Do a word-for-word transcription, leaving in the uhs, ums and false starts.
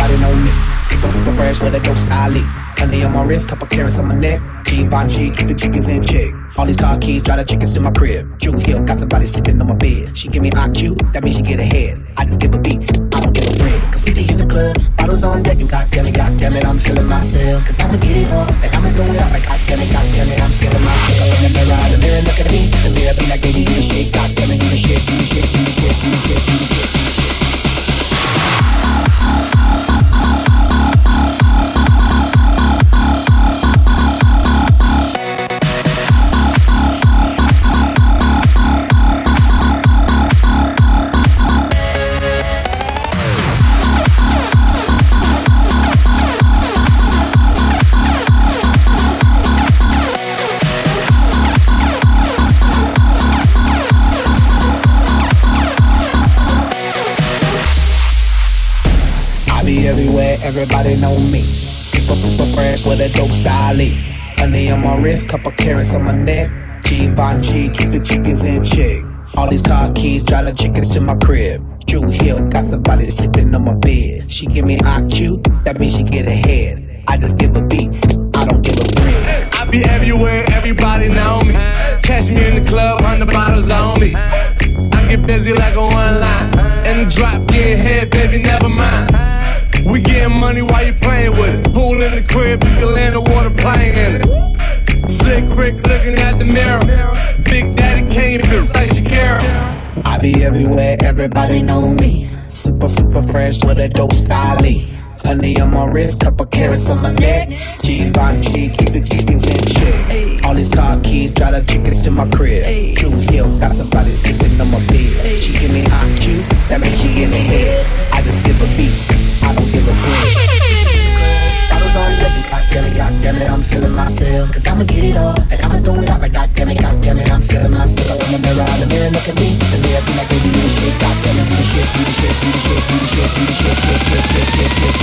everybody know me. Super, super fresh with a dope style. Honey on my wrist, couple carrots on my neck. Givenchy, keep the chickens in check. All these car keys, drive the chickens to my crib. Drew Hill, got somebody sleeping on my bed. She give me I Q, that means she get ahead. I just give her beats, I don't give a bread. Cause we be in the club, bottles on deck, and goddamn it, goddamn it, I'm feeling myself. Cause I'ma get it on, and I'ma throw it out like goddamn it, goddamn it, I'm feeling myself. In the mirror, in the mirror, look at me. The mirror be like, baby, you the shit, goddamn it, you the shit, you the shit, you the shit, you the shit, you the shit, you the shit. Everybody know me. Super, super fresh with a dope style. Honey on my wrist, couple carrots on my neck. Givenchy, keep the chickens in check. All these car keys, drive the chickens to my crib. Drew Hill, got somebody sleeping on my bed. She give me I Q, that means she get ahead. I just give her beats, I don't give a bread. I be everywhere, everybody know me. Catch me in the club, hundred bottles on me. I get busy like a one line. In the drop, get head, baby, never mind. We getting money while you playing with it. Pool in the crib, you can land a water plane in it. Slick Rick looking at the mirror. Big Daddy Kane, like Shakira. I be everywhere, everybody know me. Super, super fresh with a dope style. Honey on my wrist, couple carrots on my neck. Givenchy, keep the chickens in check. All these car keys, drive the chickens to my crib. Drew Hill, got somebody sleeping on my bed. She give me I Q, that means she give me head. I just give her beats, I don't give a bread. Bottles on deck, and goddamn it, goddamn it, I'm feeling myself. Cause I'ma get it all, and I'ma throw it out like goddamn it, goddamn it, I'm feeling myself. In the mirror, in the mirror, look at me. The mirror be like, baby, you the shit, goddamn it, you the shit, you the shit, you the shit, you the shit, you the shit, shit, shit, shit, shit, shit.